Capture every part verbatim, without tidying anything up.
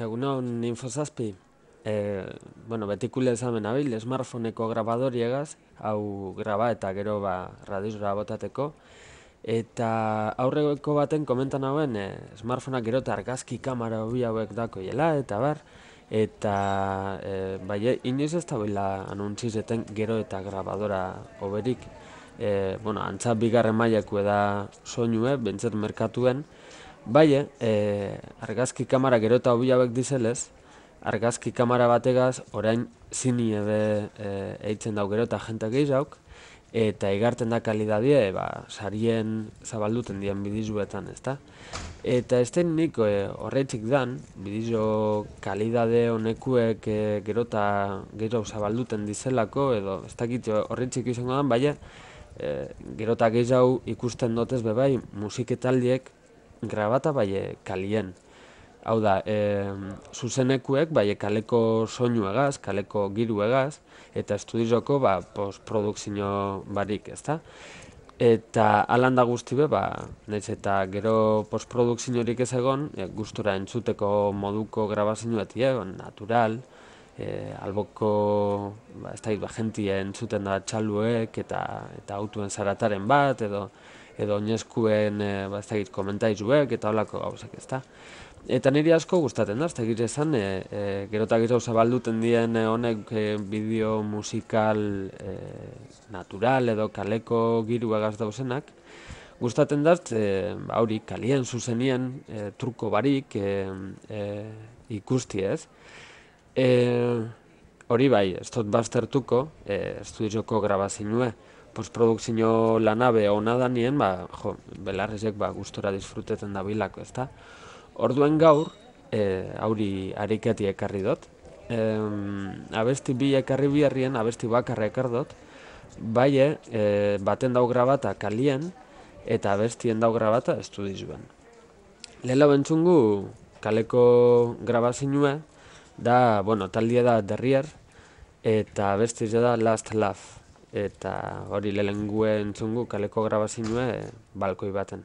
Egunon infozazpi, e, bueno, betikule ezamen abil, smartphoneko grabadoriegaz, hau graba eta gero ba, radiozora botateko, eta aurreko baten komentan hauen, e, smartphoneak gero eta argazki kamera hobi hauek dakoiela, eta bar, eta e, bai, inoiz ez da bila anuntzizeten gero eta grabadora hoberik, e, bueno, antza bigarren mailako da soinue, bentzet merkatuen, bai, e, argazki kamera gero eta hobi hauek dizelez, argazki kamera bategaz, orain zini ebe e, eitzen dau gero eta jente gehiago, eta igarten da kalidadie, ba, sarien zabalduten dien bidizuetan, ezta? Eta ez den nik e, horretzik dan, bidizo kalidade honekuek e, gero eta gero zabalduten dizelako, edo ez dakit horretzik izango dan, baina e, gero eta gehiago ikusten dotez bebai musiketaldiek grabata bai kalien. Hau da, e, zuzenekuek bai kaleko soinuegaz, kaleko giruegaz, eta estudioko ba, postprodukzio barik, ezta? Eta alan da guzti be, ba, nahiz eta gero postprodukziorik ez egon, e, gustura entzuteko moduko grabazioetie, natural, e, alboko, ba, ez da, ba, jentie entzuten da txaluek eta, eta autuen zarataren bat, edo edo oinezkuen, e, ba, ez da, komentaizuek eta holako gauzak, ezta? Eta niri asko gustatzen da, ez da gire esan, e, e, gero eta gero zabalduten dien e, honek e, bideo musikal e, natural edo kaleko giru egaz dauzenak, gustatzen da, e, hauri, kalien zuzenien e, truko barik e, e, ikusti ez. E, hori bai, ez dut baztertuko, e, estudioko grabazinue, postprodukzio lanabe hona da nien, ba, jo, belarrezek ba, gustora disfruteten da bilako, ezta? Orduen gaur, e, hauri ariketi ekarri dut. E, abesti bi ekarri biharrien, abesti bakarra ekar dut, bai, e, baten dau grabata kalien, eta abestien dau grabata estudizuen. Lehela bentzungu, kaleko grabazinue, da, bueno, taldie da Derrier, eta abestiz da Last Love. Eta hori lehengue entzungu kaleko grabazinue balkoi baten.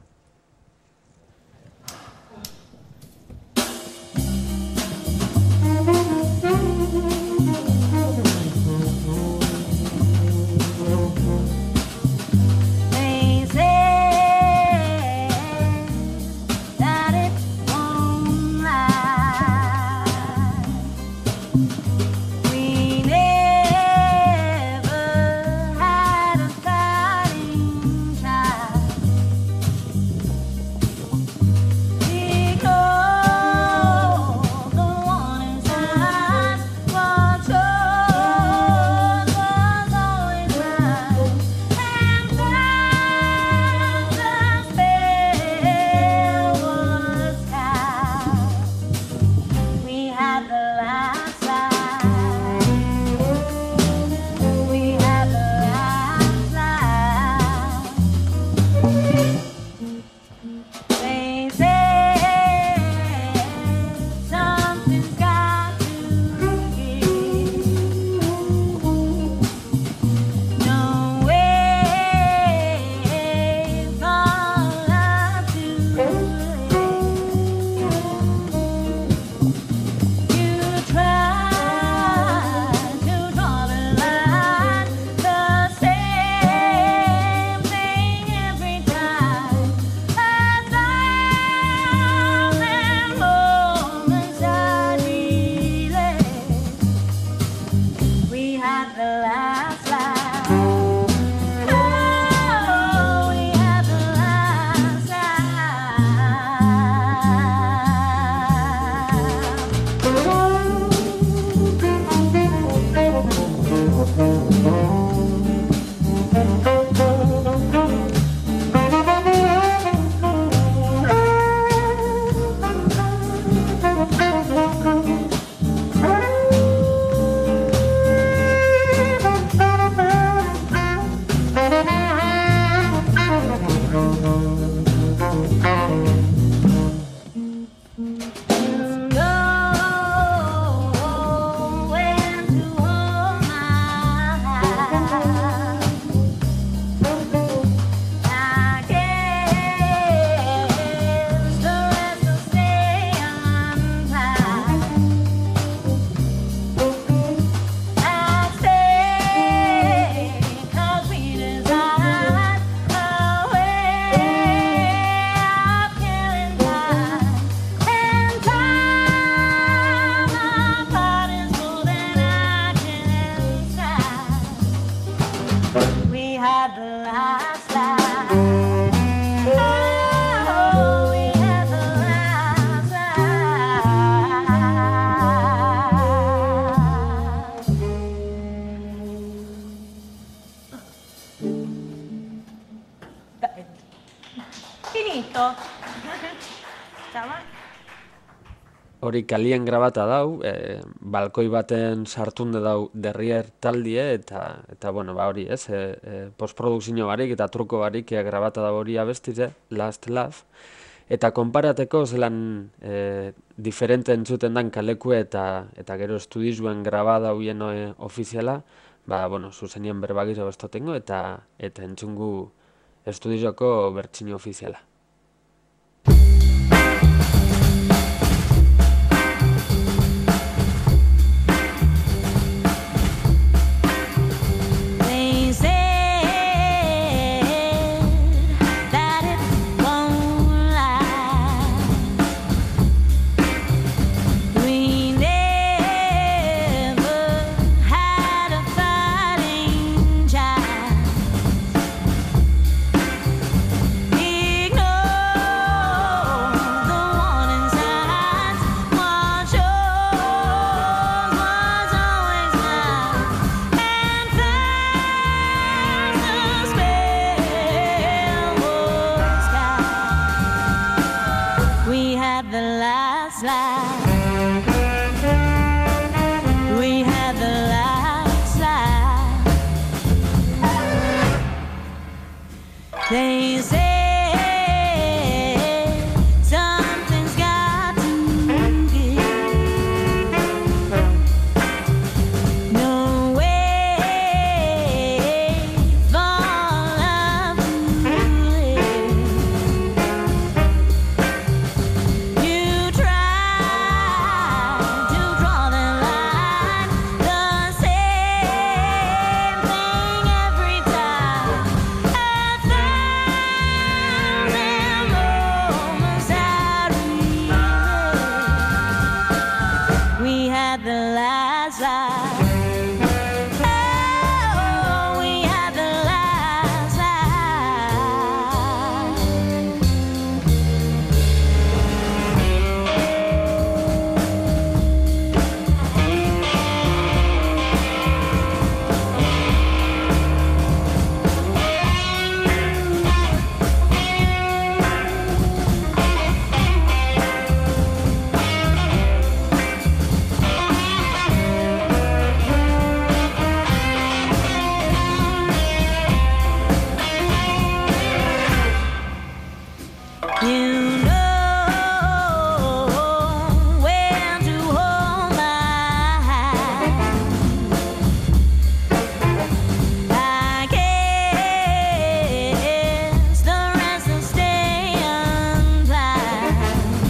hori kalien grabata dau, e, balkoi baten sartunde dau derrier taldie, eta, eta bueno, ba hori, ez, e, e, postprodukzio barik eta truko barik e, grabata da hori abestize, Last Love, eta konparateko zelan e, diferente entzuten dan kalekue eta eta gero estudizuen grabada huien e, ofiziala, ba, bueno, zuzenien berbagizo bestotengo, eta eta entzungu estudioko bertsio ofiziala. They say something's got to give. No way for love to live. You try to draw the line, the same thing every time. We had the last laugh. Oh, we had the last laugh. You know where to hold my hand. I guess the rest will stay unplanned.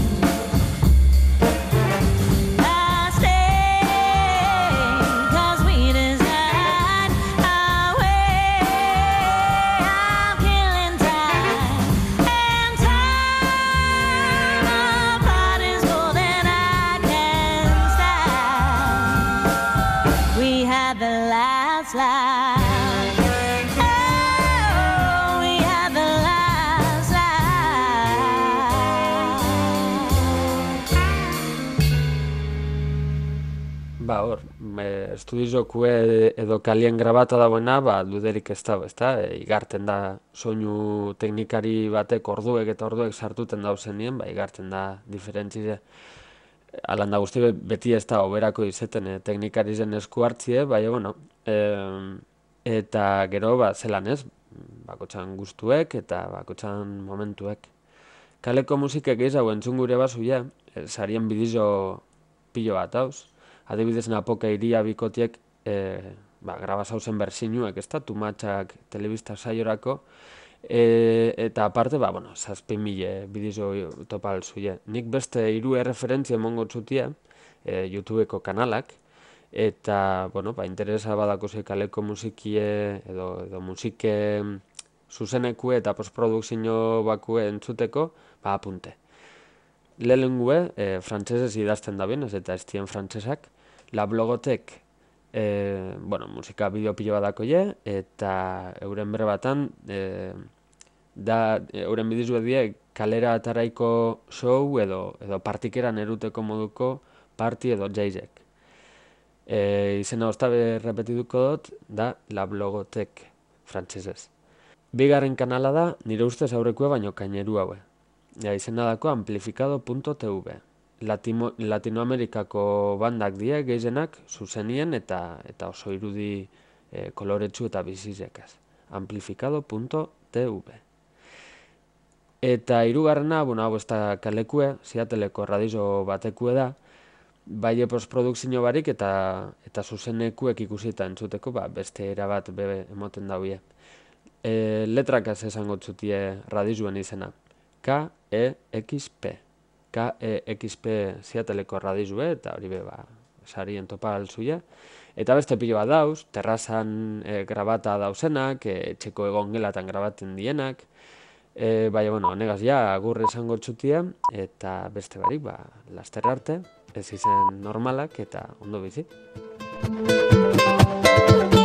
I stay 'cause we decide our way of killing time. And time apart is more than I can stand. We had the last laugh. Oh, we had the last laugh. Ba, hor, e, estudiokue edo kalien grabata dagoena, ba, duderik ez dago, ezta? E, igarten da soinu teknikari batek orduek eta orduek sartuten dauzenien, ba, igarten da diferentzize. Alan da guzti beti ez da oberako izeten e, teknikari zen esku hartzie, baina, bueno, e, eta gero, ba, zelan ez, bakotxan guztuek eta bakotxan momentuek. Kaleko musikek gehiago entzun gure bazuia, e, sarien bidizo pilo bat hauz. Adibidez, Napoka iria bikotiek e, ba, grabazauzen bersinuek, ez da, tumatxak telebista saiorako, e, eta aparte, ba, bueno, zazpi mile bidizo topal zuie. Nik beste hiru erreferentzia emongo txutia, e, YouTubeko kanalak, eta, bueno, ba, interesa badako kaleko musikie, edo, edo musike zuzenekue eta postprodukzio bakue entzuteko, ba, apunte. Lehenengue, e, frantsesez idazten da benez, eta ez dien frantsesak, La Blogotek, e, bueno, musika bideo pilo badako je, eta euren berbatan, e, da, euren bidizu die kalera ataraiko show edo, edo partikeran eruteko moduko parti edo jaizek. E, izena ostabe repetituko dut, da La Blogotek, frantsesez. Bigarren kanala da, nire ustez aurrekue baino kaineru haue. Ja, izena dako amplificado punto tv. Latimo, Latinoamerikako bandak die gehienak zuzenien eta eta oso irudi e, koloretsu eta bizizekaz. amplificado punto t v. Eta hirugarrena, bueno, hau ez da kalekue, Seattleko radizo batekue da, bai postprodukzio barik eta eta zuzenekuek ikusita entzuteko, ba, beste erabat bebe emoten dauie. E, letrakaz esango txutie radizuen izena. K E X P. K E X P Seattleko radizue, eta hori be, ba, sarien topa alzuia. Eta beste pilo bat dauz, terrazan e, grabata dauzenak, e, etxeko egon gelatan grabaten dienak, e, baina, bueno, negaz ja, agur esango txutia, eta beste barik, ba, laster arte, ez izen normalak eta ondo bizi.